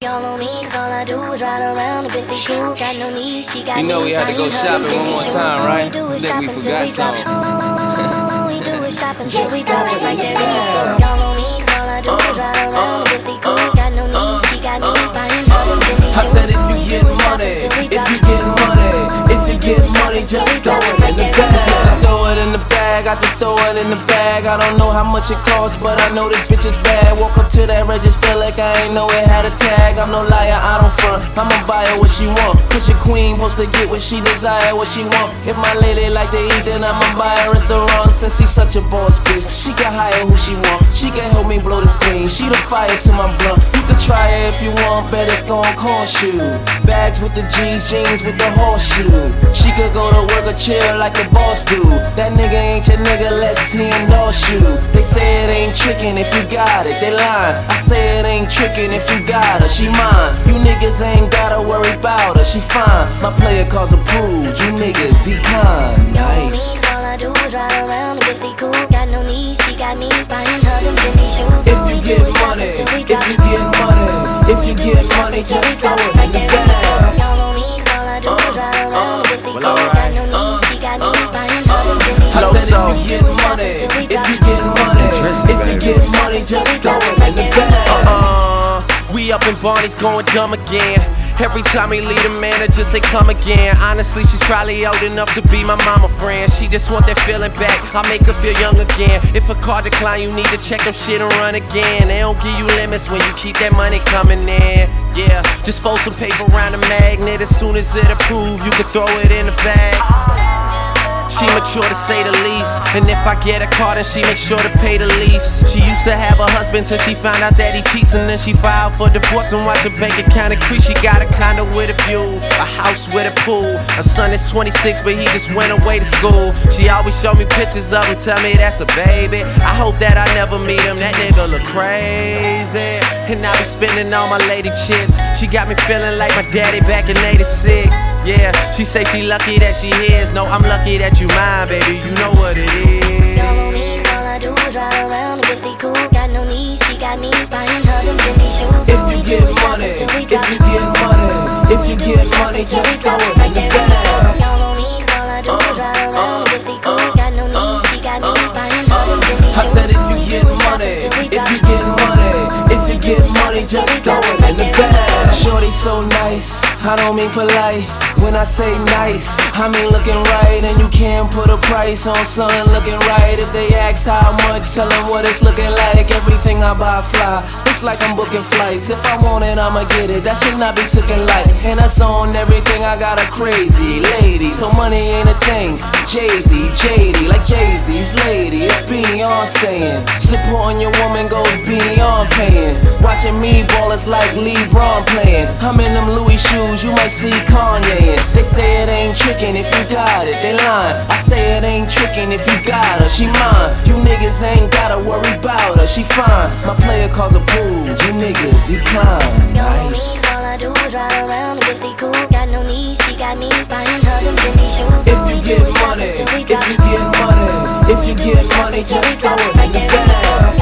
Y'all know me, cause all I do is ride around a Bentley coupe. Got no need, she got you know we had to go shopping one more time, right? I think we forgot something. All we do is shop until we drop it like that. Y'all know me, cause all I do is ride around a Bentley coupe. Got no need, she got me buying her them Bentley shoes. I said if you get money, just throw it in the bag. Throw it in the bag, I just throw it in the bag. I don't know how much it costs, but I know this bitch is bad. Walk up to that register like I ain't know it had a tag. I'm no liar, I don't front, I'ma buy her what she want. Cause your queen supposed to get what she desire, what she want. If my lady like to eat, then I'ma buy her restaurant. Since she's such a boss bitch, she can hire who she want. She can help me blow this clean, she the fire to my blunt. You can try it if you want, bet it's gon' cost you. Bags with the G's, jeans with the horseshoe. She could go to work or chill like a boss do. That nigga ain't your nigga, let's see endorse you. They say it ain't trickin' if you got it, they lying. I say it ain't trickin' if you got her, she mine. You niggas ain't gotta worry about her, she fine. My player calls approved, you niggas decline. Nice. All I do is ride around a Bentley coupe. Got no need, she got me buying her them Bentley shoes. If you get money, just throw it in the bag. Y'all know me, cause all I do is ride around a Bentley coupe. Got no need, she got me buying her them Bentley shoes. I said if you get money, just throw it in the bag. We up in Barney's going dumb again. Every time we leave the manager say come again. Honestly, she's probably old enough to be my mama friend. She just want that feeling back, I make her feel young again. If a car decline, you need to check them shit and run again. They don't give you limits when you keep that money coming in. Yeah, just fold some paper around the magnet. As soon as it approve, you can throw it in the bag. She mature to say the least, and if I get a car then she make sure to pay the lease. She used to have a husband till she found out that he cheats, and then she filed for divorce and watch her bank account increase. She got a condo with a view, a house with a pool. Her son is 26 but he just went away to school. She always show me pictures of him, tell me that's a baby. I hope that I never meet him, that nigga look crazy. And I be spending all my lady chips. She got me feeling like my daddy back in '86. Yeah, she say she lucky that she his. No, I'm lucky that you mine, baby, you know what it is. Y'all know me, cause all I do is ride around a Bentley coupe. Got no need, she got me buying her them Bentley shoes. If you get money, just throw it in the bag. Y'all know me, cause all I do is ride around a Bentley coupe. Got no need, she got me buying her them Bentley shoes. I said if you get money, just throw it in the bag. Shorty so nice, I don't mean polite. When I say nice, I mean looking right. And you can't put a price on something looking right. If they ask how much, tell them what it's looking like. Everything I buy fly, it's like I'm booking flights. If I want it, I'ma get it, that should not be taken light. And that's on everything, I got a crazy lady, so money ain't a thing. Jay-Z, JD, like Jay-Z's lady, it's Beyonce. Supporting your woman goes beyond paying. Watching me ball is like LeBron playing. I'm in them Louis shoes, you might see Kanye. They say it ain't trickin' if you got it, they lying. I say it ain't trickin' if you got her, she mine. You niggas ain't gotta worry about her, she fine. My player calls approved, you niggas decline. Nice. All I do is ride around a Bentley coupe. Got no need, she got me buying her them Bentley shoes. If you get money, just throw it in the bag.